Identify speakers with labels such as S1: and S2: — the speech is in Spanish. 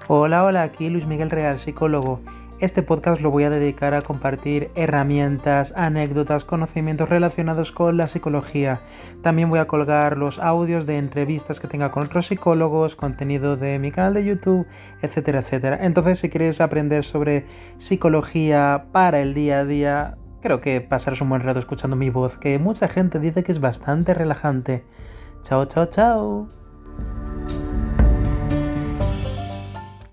S1: Hola, hola, aquí Luis Miguel Real, psicólogo. Este podcast lo voy a dedicar a compartir herramientas, anécdotas, conocimientos relacionados con la psicología. También voy a colgar los audios de entrevistas que tenga con otros psicólogos, contenido de mi canal de YouTube, etcétera, etcétera. Entonces, si quieres aprender sobre psicología para el día a día, creo que pasarás un buen rato escuchando mi voz, que mucha gente dice que es bastante relajante. Chao, chao, chao.